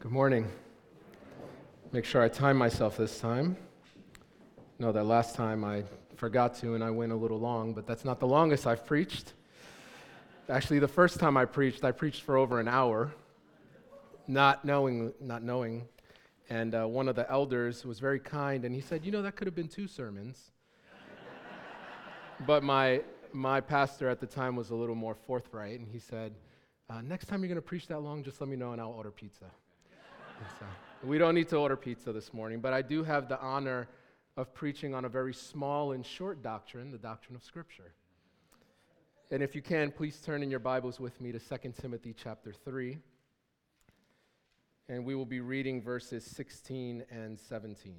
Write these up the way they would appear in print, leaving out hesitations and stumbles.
Good morning. Make sure I time myself this time. No, that last time I forgot to and I went a little long, but that's not the longest I've preached. Actually, the first time I preached for over an hour, not knowing. And one of the elders was very kind, and he said, that could have been 2 sermons. But my pastor at the time was a little more forthright, and he said, next time you're going to preach that long, just let me know and I'll order pizza. So, we don't need to order pizza this morning, but I do have the honor of preaching on a very small and short doctrine, the doctrine of Scripture. And if you can, please turn in your Bibles with me to 2 Timothy chapter 3. And we will be reading verses 16 and 17.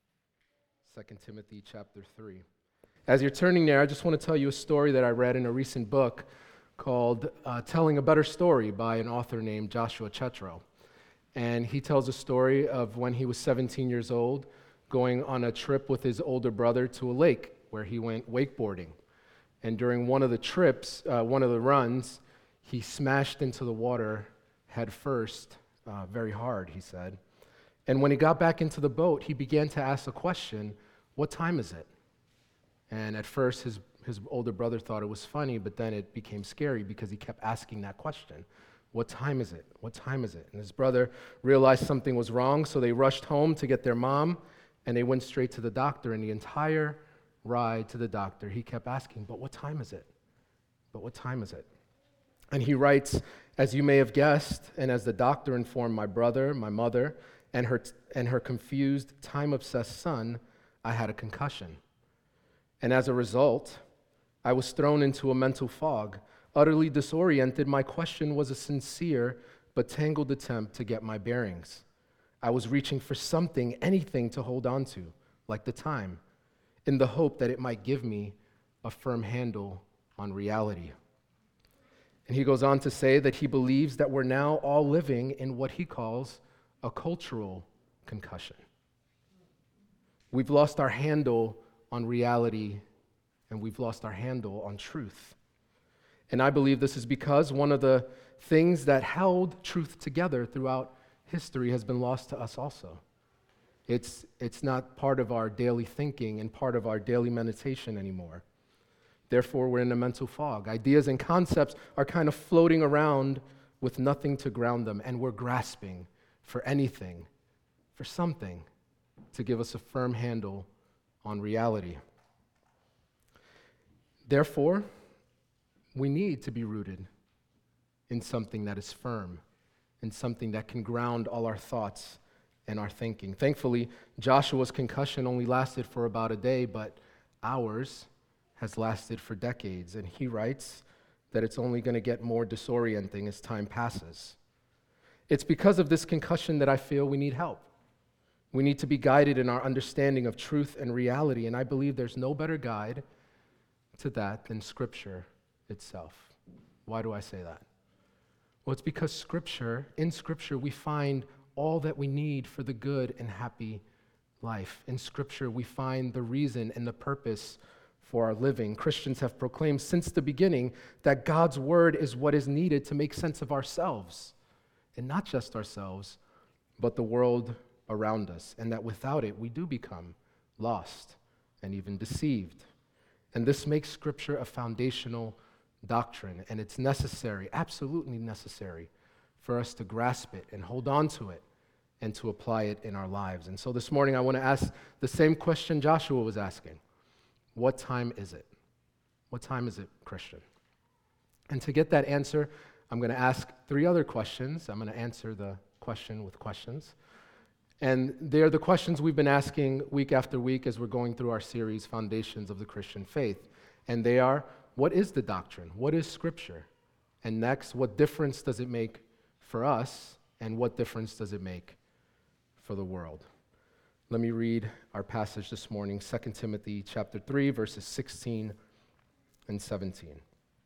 2 Timothy chapter 3. As you're turning there, I just want to tell you a story that I read in a recent book called Telling a Better Story by an author named Joshua Chetro. And he tells a story of when he was 17 years old, going on a trip with his older brother to a lake where he went wakeboarding. And during one of the trips, one of the runs, he smashed into the water head first, very hard, he said. And when he got back into the boat, he began to ask the question, "What time is it?" And at first, his older brother thought it was funny, but then it became scary because he kept asking that question. What time is it? What time is it? And his brother realized something was wrong, so they rushed home to get their mom, and they went straight to the doctor. And the entire ride to the doctor, he kept asking, "But what time is it? But what time is it?" And he writes, "As you may have guessed, and as the doctor informed my brother, my mother, and her confused, time-obsessed son, I had a concussion. And as a result, I was thrown into a mental fog. Utterly disoriented, my question was a sincere but tangled attempt to get my bearings. I was reaching for something, anything to hold on to, like the time, in the hope that it might give me a firm handle on reality." And he goes on to say that he believes that we're now all living in what he calls a cultural concussion. We've lost our handle on reality, and we've lost our handle on truth. And I believe this is because one of the things that held truth together throughout history has been lost to us also. It's not part of our daily thinking and part of our daily meditation anymore. Therefore, we're in a mental fog. Ideas and concepts are kind of floating around with nothing to ground them, and we're grasping for anything, for something to give us a firm handle on reality. Therefore, we need to be rooted in something that is firm, in something that can ground all our thoughts and our thinking. Thankfully, Joshua's concussion only lasted for about a day, but ours has lasted for decades. And he writes that it's only going to get more disorienting as time passes. It's because of this concussion that I feel we need help. We need to be guided in our understanding of truth and reality, and I believe there's no better guide to that than Scripture itself. Why do I say that? Well, it's because in Scripture, we find all that we need for the good and happy life. In Scripture, we find the reason and the purpose for our living. Christians have proclaimed since the beginning that God's Word is what is needed to make sense of ourselves, and not just ourselves, but the world around us, and that without it, we do become lost and even deceived. And this makes Scripture a foundational doctrine, and it's necessary, absolutely necessary, for us to grasp it and hold on to it and to apply it in our lives. And so this morning I want to ask the same question Joshua was asking. What time is it? What time is it, Christian? And to get that answer, I'm going to ask 3 other questions. I'm going to answer the question with questions. And they're the questions we've been asking week after week as we're going through our series, Foundations of the Christian Faith. And they are, what is the doctrine? What is Scripture? And next, what difference does it make for us? And what difference does it make for the world? Let me read our passage this morning, 2 Timothy chapter 3, verses 16 and 17.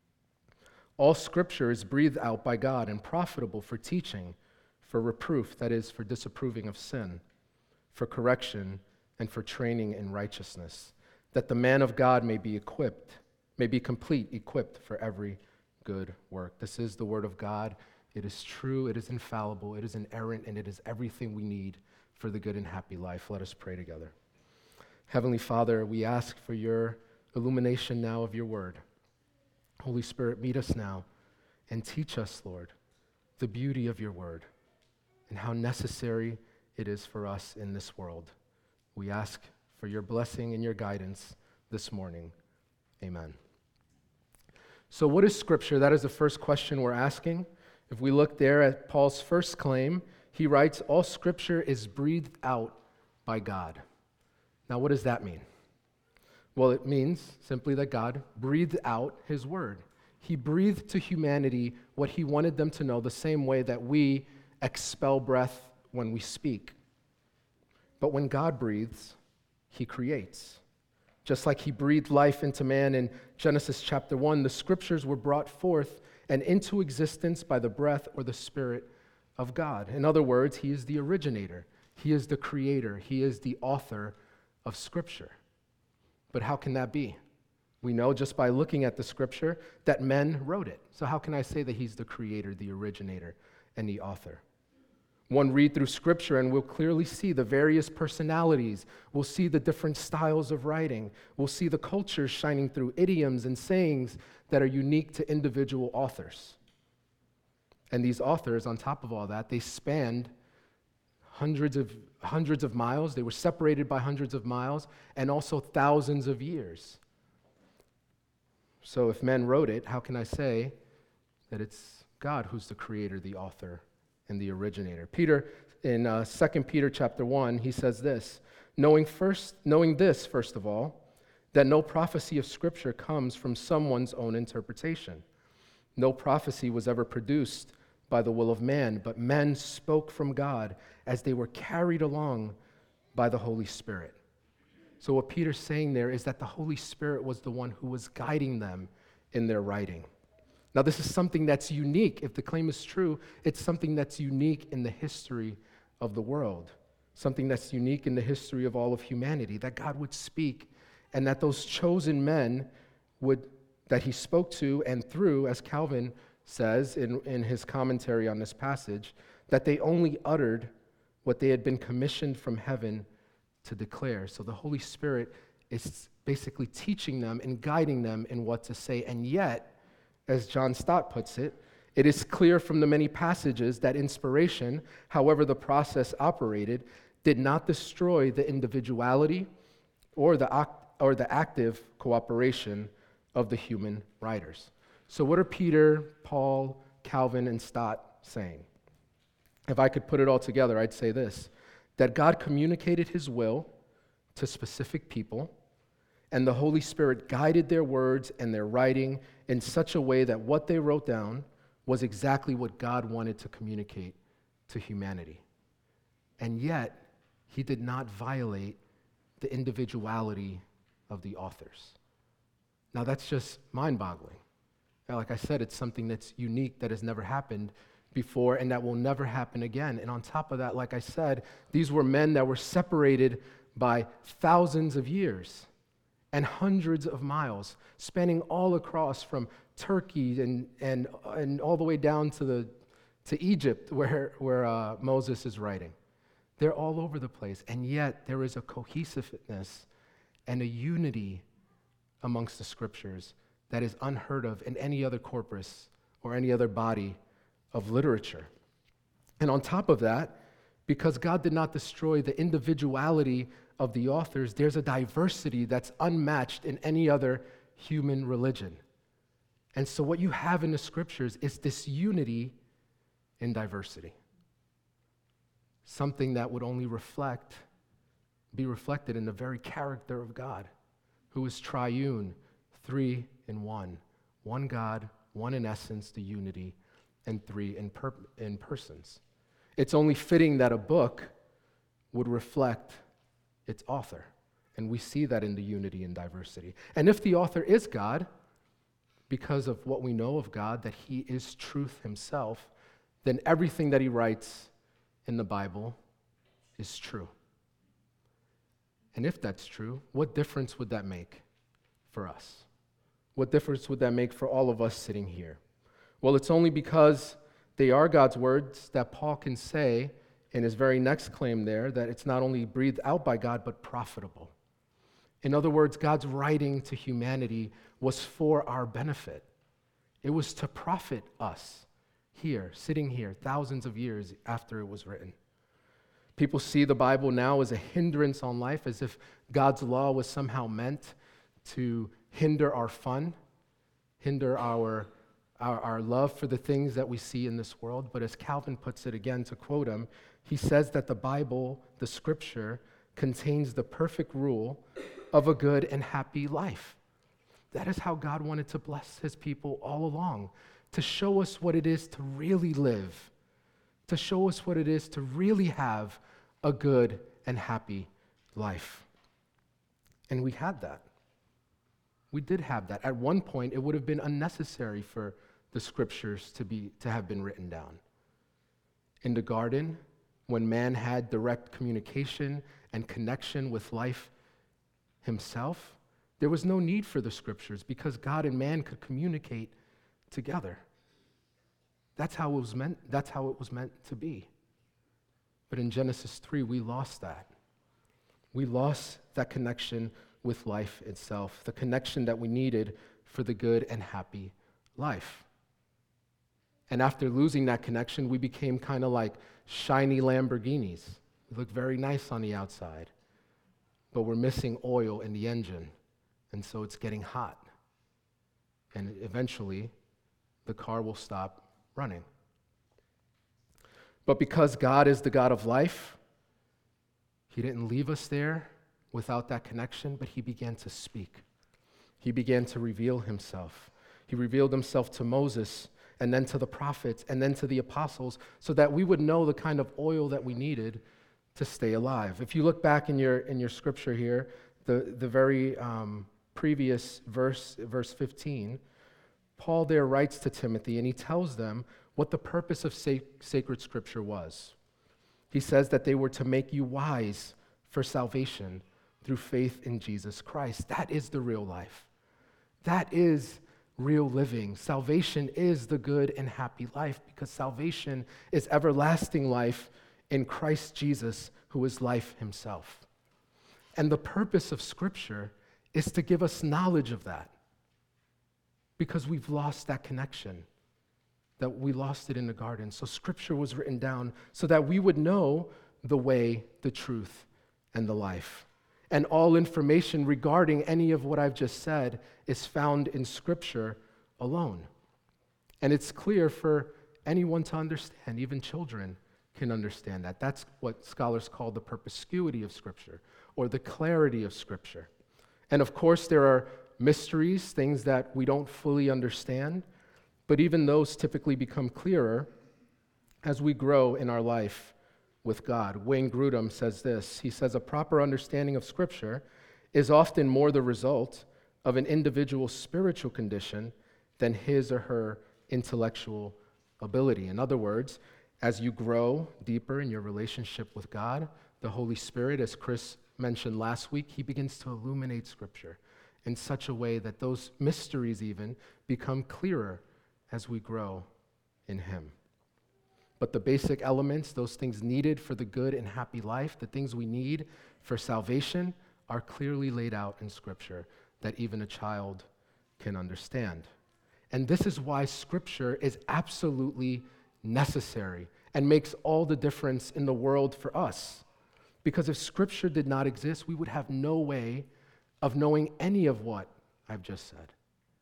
All Scripture is breathed out by God and profitable for teaching, for reproof, that is, for disapproving of sin, for correction, and for training in righteousness, that the man of God may be complete, equipped for every good work. This is the word of God, It is true, it is infallible, it is inerrant, and it is everything we need for the good and happy life. Let us pray together. Heavenly Father, we ask for your illumination now of your word. Holy Spirit, meet us now and teach us, Lord, the beauty of your word and how necessary it is for us in this world. We ask for your blessing and your guidance this morning. Amen. So what is Scripture? That is the first question we're asking. If we look there at Paul's first claim, he writes, all Scripture is breathed out by God. Now, what does that mean? Well, it means simply that God breathed out his word. He breathed to humanity what he wanted them to know, the same way that we expel breath when we speak. But when God breathes, he creates. Just like he breathed life into man in Genesis chapter 1, the Scriptures were brought forth and into existence by the breath or the Spirit of God. In other words, he is the originator. He is the creator. He is the author of Scripture. But how can that be? We know just by looking at the Scripture that men wrote it. So how can I say that he's the creator, the originator, and the author? One read through Scripture and we'll clearly see the various personalities. We'll see the different styles of writing. We'll see the cultures shining through idioms and sayings that are unique to individual authors. And these authors, on top of all that, they spanned hundreds of miles. They were separated by hundreds of miles and also thousands of years. So if men wrote it, how can I say that it's God who's the creator, the author, and the originator? Peter, in 2 Peter chapter 1, he says this, knowing this, first of all, that no prophecy of Scripture comes from someone's own interpretation. No prophecy was ever produced by the will of man, but men spoke from God as they were carried along by the Holy Spirit. So what Peter's saying there is that the Holy Spirit was the one who was guiding them in their writing. Now, this is something that's unique. If the claim is true, it's something that's unique in the history of the world, something that's unique in the history of all of humanity, that God would speak and that those chosen men that he spoke to and through, as Calvin says in his commentary on this passage, that they only uttered what they had been commissioned from heaven to declare. So the Holy Spirit is basically teaching them and guiding them in what to say. And yet, as John Stott puts it, it is clear from the many passages that inspiration, however the process operated, did not destroy the individuality or the active cooperation of the human writers. So what are Peter, Paul, Calvin, and Stott saying? If I could put it all together, I'd say this, that God communicated his will to specific people, and the Holy Spirit guided their words and their writing in such a way that what they wrote down was exactly what God wanted to communicate to humanity. And yet, he did not violate the individuality of the authors. Now, that's just mind-boggling. Now, like I said, it's something that's unique that has never happened before and that will never happen again. And on top of that, like I said, these were men that were separated by thousands of years and hundreds of miles, spanning all across from Turkey and all the way down to Egypt, where Moses is writing. They're all over the place, and yet there is a cohesiveness and a unity amongst the Scriptures that is unheard of in any other corpus or any other body of literature. And on top of that, because God did not destroy the individuality of the authors, there's a diversity that's unmatched in any other human religion. And so what you have in the Scriptures is this unity in diversity. Something that would only be reflected in the very character of God, who is triune, three in one. One God, one in essence, the unity, and three in persons. It's only fitting that a book would reflect its author. And we see that in the unity and diversity. And if the author is God, because of what we know of God, that he is truth himself, then everything that he writes in the Bible is true. And if that's true, what difference would that make for us? What difference would that make for all of us sitting here? Well, it's only because They are God's words that Paul can say in his very next claim there, that it's not only breathed out by God, but profitable. In other words, God's writing to humanity was for our benefit. It was to profit us here, sitting here, thousands of years after it was written. People see the Bible now as a hindrance on life, as if God's law was somehow meant to hinder our fun, hinder our love for the things that we see in this world. But as Calvin puts it again, to quote him, he says that the Bible, the Scripture, contains the perfect rule of a good and happy life. That is how God wanted to bless his people all along, to show us what it is to really live, to show us what it is to really have a good and happy life. And we had that. We did have that. At one point, it would have been unnecessary for the Scriptures to have been written down. In the garden, when man had direct communication and connection with life himself, there was no need for the Scriptures because God and man could communicate together. That's how it was meant to be. But in Genesis 3, we lost that. We lost that connection with life itself, the connection that we needed for the good and happy life. And after losing that connection, we became kind of like shiny Lamborghinis. We look very nice on the outside, but we're missing oil in the engine, and so it's getting hot. And eventually, the car will stop running. But because God is the God of life, he didn't leave us there without that connection, but he began to speak. He began to reveal himself. He revealed himself to Moses, and then to the prophets, and then to the apostles, so that we would know the kind of oil that we needed to stay alive. If you look back in your scripture here, the very previous verse 15, Paul there writes to Timothy, and he tells them what the purpose of sacred scripture was. He says that they were to make you wise for salvation through faith in Jesus Christ. That is the real life. That is real living. Salvation is the good and happy life, because salvation is everlasting life in Christ Jesus, who is life himself. And the purpose of Scripture is to give us knowledge of that, because we've lost that connection, that we lost it in the garden. So Scripture was written down so that we would know the way, the truth, and the life. And all information regarding any of what I've just said is found in Scripture alone. And it's clear for anyone to understand. Even children can understand that. That's what scholars call the perspicuity of Scripture, or the clarity of Scripture. And of course, there are mysteries, things that we don't fully understand, but even those typically become clearer as we grow in our life with God. Wayne Grudem says this. He says, a proper understanding of Scripture is often more the result of an individual's spiritual condition than his or her intellectual ability. In other words, as you grow deeper in your relationship with God, the Holy Spirit, as Chris mentioned last week, he begins to illuminate Scripture in such a way that those mysteries even become clearer as we grow in him. But the basic elements, those things needed for the good and happy life, the things we need for salvation, are clearly laid out in Scripture that even a child can understand. And this is why Scripture is absolutely necessary and makes all the difference in the world for us. Because if Scripture did not exist, we would have no way of knowing any of what I've just said.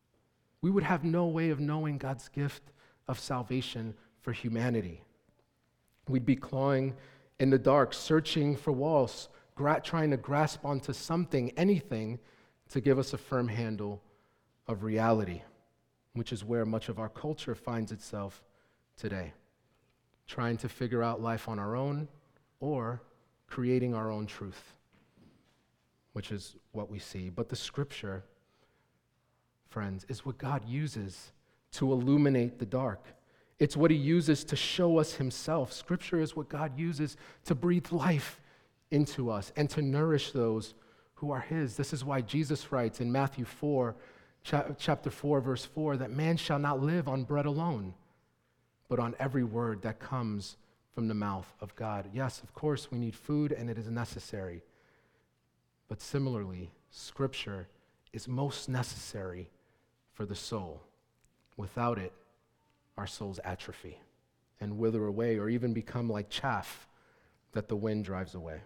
We would have no way of knowing God's gift of salvation for humanity. We'd be clawing in the dark, searching for walls, trying to grasp onto something, anything, to give us a firm handle of reality, which is where much of our culture finds itself today, trying to figure out life on our own or creating our own truth, which is what we see. But the Scripture, friends, is what God uses to illuminate the dark. It's what he uses to show us himself. Scripture is what God uses to breathe life into us and to nourish those who are his. This is why Jesus writes in Matthew 4, chapter 4, verse 4, that man shall not live on bread alone, but on every word that comes from the mouth of God. Yes, of course, we need food and it is necessary. But similarly, Scripture is most necessary for the soul. Without it, our souls atrophy and wither away or even become like chaff that the wind drives away.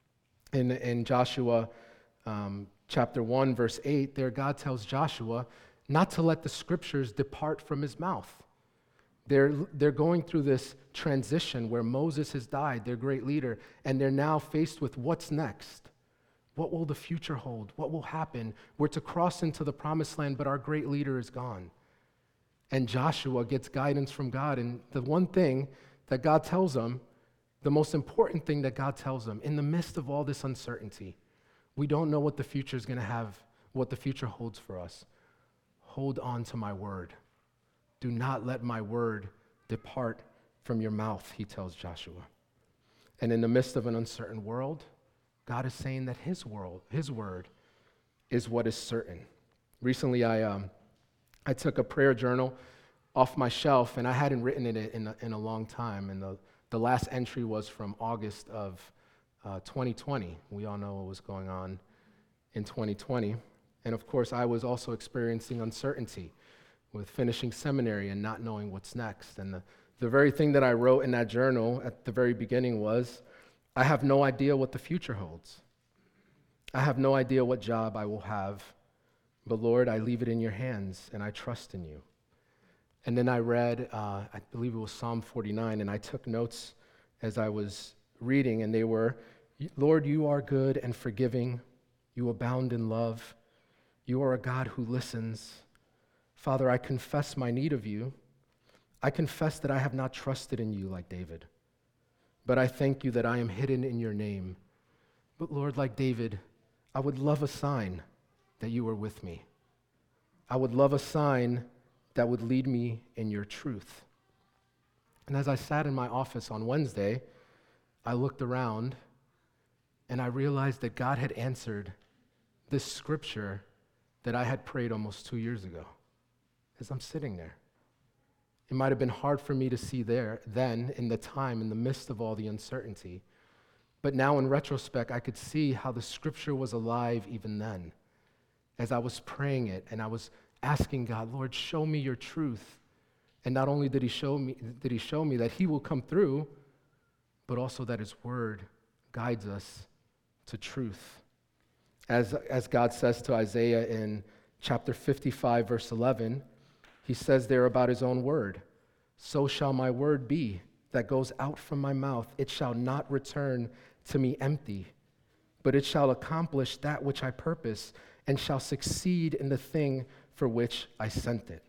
In Joshua chapter 1, verse 8, there God tells Joshua not to let the Scriptures depart from his mouth. They're going through this transition where Moses has died, their great leader, and they're now faced with what's next. What will the future hold? What will happen? We're to cross into the promised land, but our great leader is gone. And Joshua gets guidance from God, and the one thing that God tells him, the most important thing that God tells him, in the midst of all this uncertainty, we don't know what the future is going to have, what the future holds for us. Hold on to my word. Do not let my word depart from your mouth, he tells Joshua. And in the midst of an uncertain world, God is saying that his word is what is certain. Recently, I took a prayer journal off my shelf, and I hadn't written in it in a long time. And the last entry was from August of 2020. We all know what was going on in 2020. And of course, I was also experiencing uncertainty with finishing seminary and not knowing what's next. And the very thing that I wrote in that journal at the very beginning was, I have no idea what the future holds. I have no idea what job I will have, but Lord, I leave it in your hands and I trust in you. And then I read, I believe it was Psalm 49, and I took notes as I was reading, and they were, Lord, you are good and forgiving. You abound in love. You are a God who listens. Father, I confess my need of you. I confess that I have not trusted in you like David. But I thank you that I am hidden in your name. But Lord, like David, I would love a sign that you are with me. I would love a sign that would lead me in your truth. And as I sat in my office on Wednesday, I looked around and I realized that God had answered this scripture that I had prayed almost 2 years ago as I'm sitting there. It might have been hard for me to see then, in the time, in the midst of all the uncertainty. But now in retrospect, I could see how the scripture was alive even then. As I was praying it and I was asking God, Lord, show me your truth. And not only did he show me that he will come through, but also that his word guides us to truth. As God says to Isaiah in chapter 55, verse 11, he says there about his own word, so shall my word be that goes out from my mouth. It shall not return to me empty, but it shall accomplish that which I purpose and shall succeed in the thing for which I sent it.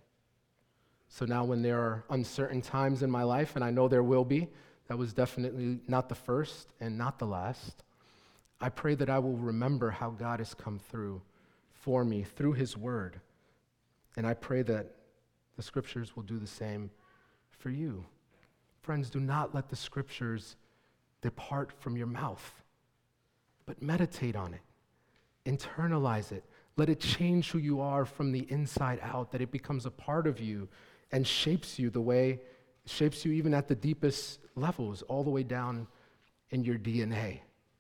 So now when there are uncertain times in my life, and I know there will be, that was definitely not the first and not the last, I pray that I will remember how God has come through for me through his word. And I pray that the scriptures will do the same for you. Friends, do not let the scriptures depart from your mouth, but meditate on it, internalize it, let it change who you are from the inside out, that it becomes a part of you and shapes you even at the deepest levels, all the way down in your DNA,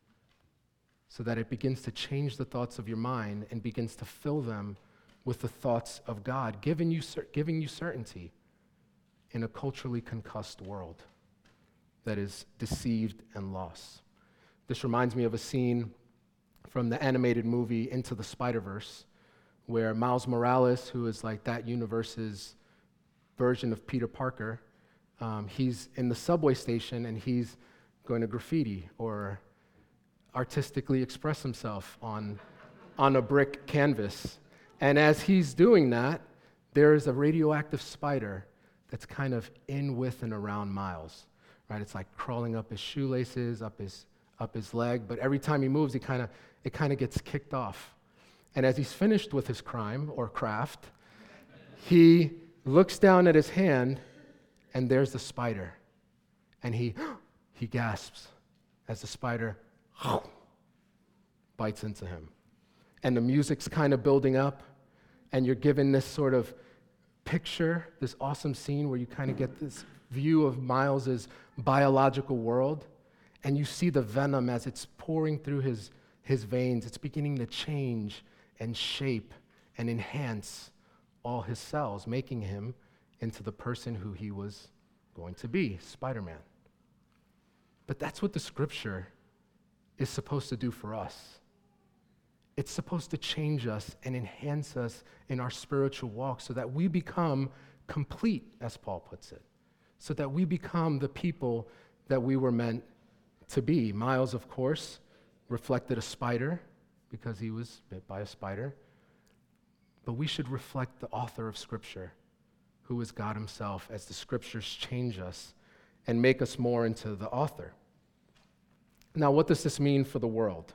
so that it begins to change the thoughts of your mind and begins to fill them with the thoughts of God, giving you certainty in a culturally concussed world that is deceived and lost. This reminds me of a scene from the animated movie Into the Spider-Verse, where Miles Morales, who is like that universe's version of Peter Parker, he's in the subway station and he's going to graffiti or artistically express himself on a brick canvas. And as he's doing that, there is a radioactive spider that's kind of in, with, and around Miles, right? It's like crawling up his shoelaces, up his leg, but every time he moves, it kind of gets kicked off. And as he's finished with his crime or craft, he looks down at his hand, and there's the spider. And he gasps as the spider bites into him. And the music's kind of building up, and you're given this sort of picture, this awesome scene where you kind of get this view of Miles's biological world, and you see the venom as it's pouring through his veins. It's beginning to change and shape and enhance all his cells, making him into the person who he was going to be, Spider-Man. But that's what the scripture is supposed to do for us. It's supposed to change us and enhance us in our spiritual walk so that we become complete, as Paul puts it, so that we become the people that we were meant to be. Miles, of course, reflected a spider because he was bit by a spider, but we should reflect the author of Scripture, who is God himself, as the Scriptures change us and make us more into the author. Now, what does this mean for the world?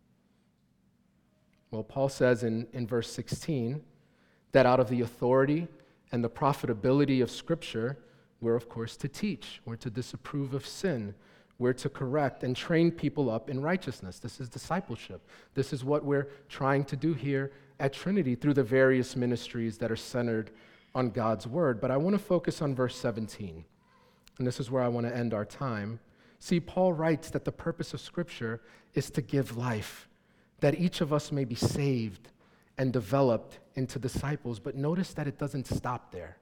Well, Paul says in verse 16 that out of the authority and the profitability of Scripture, we're, of course, to teach. We're to disapprove of sin. We're to correct and train people up in righteousness. This is discipleship. This is what we're trying to do here at Trinity through the various ministries that are centered on God's Word. But I want to focus on verse 17, and this is where I want to end our time. See, Paul writes that the purpose of Scripture is to give life, that each of us may be saved and developed into disciples. But notice that it doesn't stop there.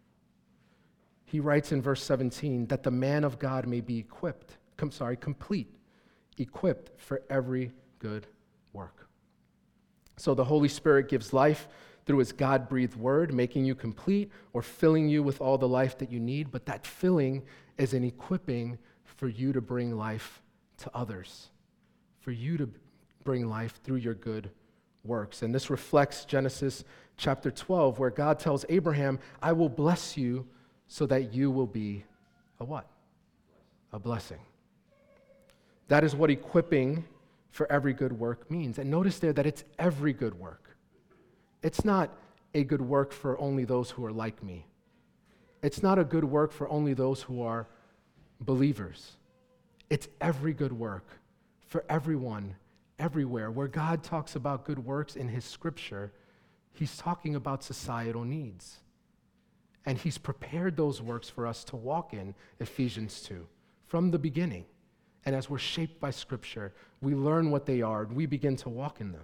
He writes in verse 17 that the man of God may be complete, equipped for every good work. So the Holy Spirit gives life through his God-breathed word, making you complete or filling you with all the life that you need, but that filling is an equipping for you to bring life to others, for you to bring life through your good works. And this reflects Genesis chapter 12, where God tells Abraham, I will bless you so that you will be a what? A blessing. That is what equipping for every good work means. And notice there that it's every good work. It's not a good work for only those who are like me. It's not a good work for only those who are believers. It's every good work for everyone, everywhere. Where God talks about good works in his scripture, he's talking about societal needs. And he's prepared those works for us to walk in, Ephesians 2, from the beginning. And as we're shaped by scripture, we learn what they are, and we begin to walk in them.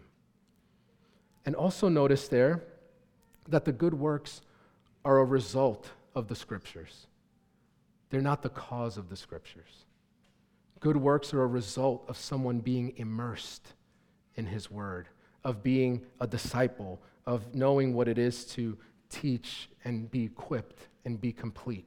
And also notice there that the good works are a result of the scriptures. They're not the cause of the scriptures. Good works are a result of someone being immersed in his word, of being a disciple, of knowing what it is to teach and be equipped and be complete.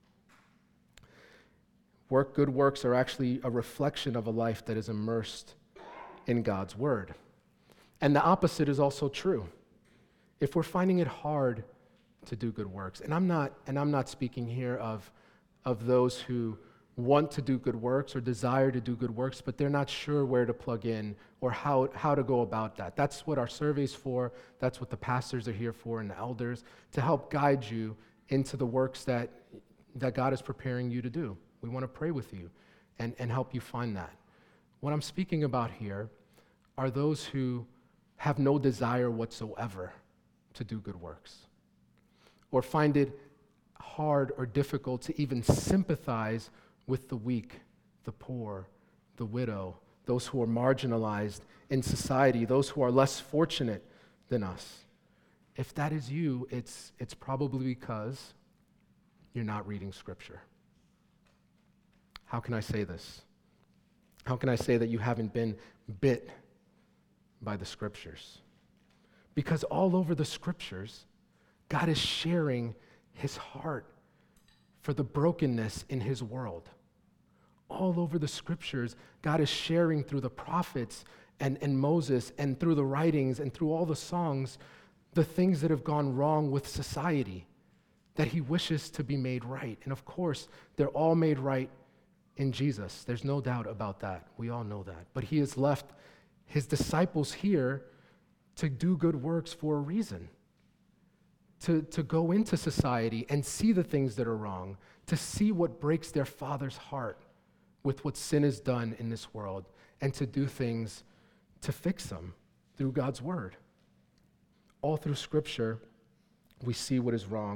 Good works are actually a reflection of a life that is immersed in God's word. And the opposite is also true. If we're finding it hard to do good works, and I'm not speaking here of those who want to do good works or desire to do good works, but they're not sure where to plug in or how to go about that. That's what our survey's for. That's what the pastors are here for, and the elders, to help guide you into the works that God is preparing you to do. We want to pray with you and help you find that. What I'm speaking about here are those who have no desire whatsoever to do good works, or find it hard or difficult to even sympathize with the weak, the poor, the widow, those who are marginalized in society, those who are less fortunate than us. If that is you, it's probably because you're not reading Scripture. How can I say this? How can I say that you haven't been bit by the Scriptures? Because all over the Scriptures, God is sharing his heart for the brokenness in his world. All over the Scriptures, God is sharing through the prophets and Moses and through the writings and through all the songs the things that have gone wrong with society that he wishes to be made right. And of course, they're all made right in Jesus. There's no doubt about that. We all know that. But he has left his disciples here to do good works for a reason. To go into society and see the things that are wrong, to see what breaks their Father's heart with what sin has done in this world, and to do things to fix them through God's word. All through Scripture, we see what is wrong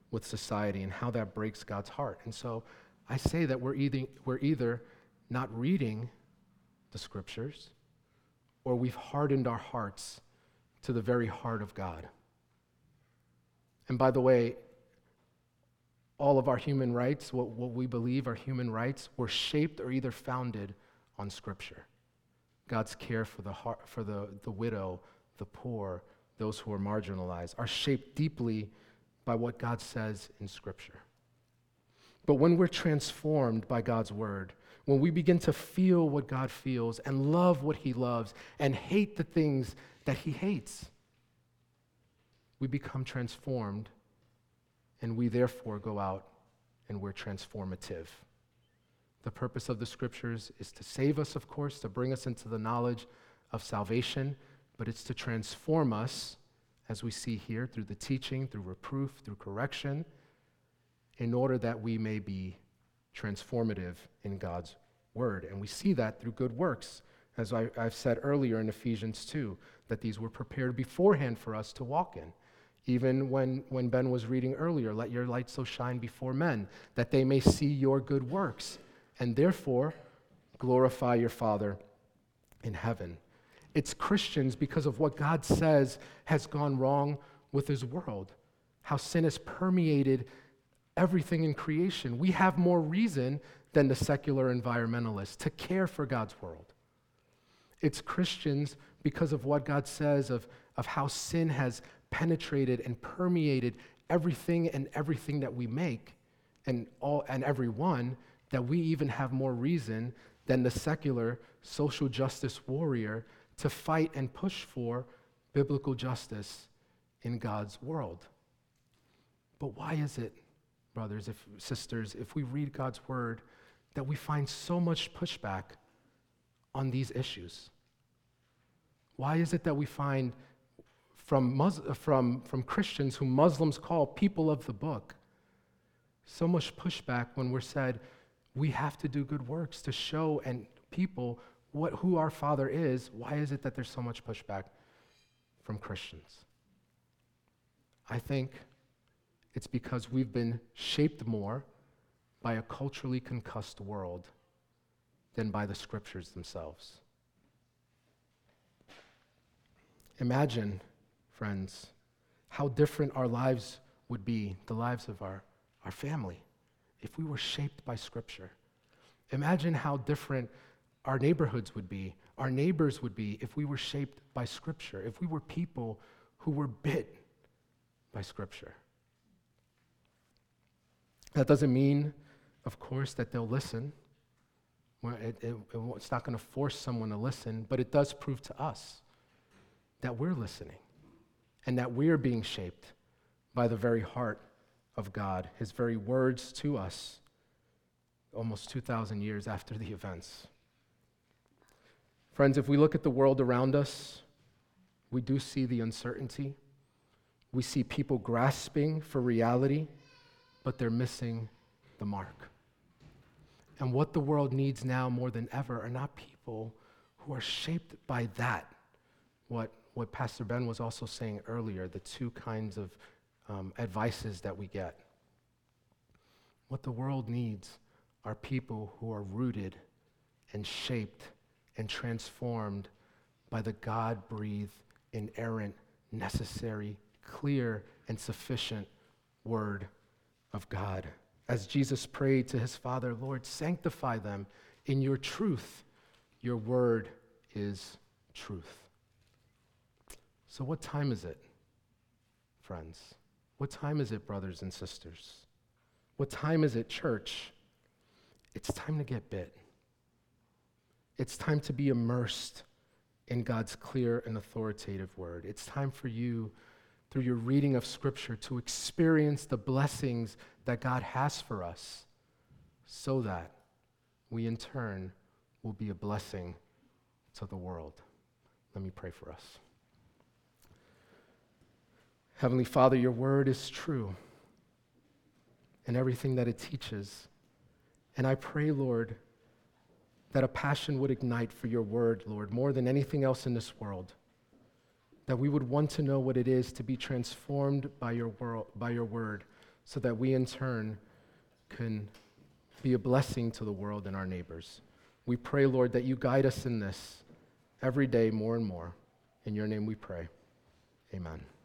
with society and how that breaks God's heart. And so I say that we're either not reading the scriptures, or we've hardened our hearts to the very heart of God. And by the way, all of our human rights, what we believe are human rights, were shaped or either founded on Scripture. God's care for the widow, the poor, those who are marginalized, are shaped deeply by what God says in Scripture. But when we're transformed by God's word, when we begin to feel what God feels and love what he loves and hate the things that he hates, we become transformed, and we therefore go out and we're transformative. The purpose of the scriptures is to save us, of course, to bring us into the knowledge of salvation, but it's to transform us, as we see here, through the teaching, through reproof, through correction, in order that we may be transformative in God's word. And we see that through good works, as I've said earlier in Ephesians 2, that these were prepared beforehand for us to walk in. Even when Ben was reading earlier, let your light so shine before men, that they may see your good works, and therefore glorify your Father in heaven. It's Christians, because of what God says has gone wrong with his world, how sin has permeated everything in creation. We have more reason than the secular environmentalists to care for God's world. It's Christians, because of what God says of how sin has penetrated and permeated everything that we make and everyone, that we even have more reason than the secular social justice warrior to fight and push for biblical justice in God's world. But why is it, brothers, sisters, if we read God's word, that we find so much pushback on these issues? Why is it that we find from Christians whom Muslims call people of the book so much pushback when we're said we have to do good works to show and people who our Father is? Why is it that there's so much pushback from Christians? I think it's because we've been shaped more by a culturally concussed world than by the scriptures themselves. Imagine, friends, how different our lives would be, the lives of our family, if we were shaped by Scripture. Imagine how different our neighborhoods would be, our neighbors would be, if we were shaped by Scripture, if we were people who were bit by Scripture. That doesn't mean, of course, that they'll listen. It's not going to force someone to listen, but it does prove to us that we're listening and that we're being shaped by the very heart of God, his very words to us almost 2,000 years after the events. Friends, if we look at the world around us, we do see the uncertainty. We see people grasping for reality, but they're missing the mark. And what the world needs now more than ever are not people who are shaped by that, what Pastor Ben was also saying earlier, the two kinds of advices that we get. What the world needs are people who are rooted and shaped and transformed by the God-breathed, inerrant, necessary, clear, and sufficient Word of God. As Jesus prayed to his Father, Lord, sanctify them in your truth. Your word is truth. So what time is it, friends? What time is it, brothers and sisters? What time is it, church? It's time to get bit. It's time to be immersed in God's clear and authoritative word. It's time for you, through your reading of Scripture, to experience the blessings that God has for us, so that we in turn will be a blessing to the world. Let me pray for us. Heavenly Father, your word is true in everything that it teaches. And I pray, Lord, that a passion would ignite for your word, Lord, more than anything else in this world. That we would want to know what it is to be transformed by your word, so that we in turn can be a blessing to the world and our neighbors. We pray, Lord, that you guide us in this every day more and more. In your name we pray. Amen.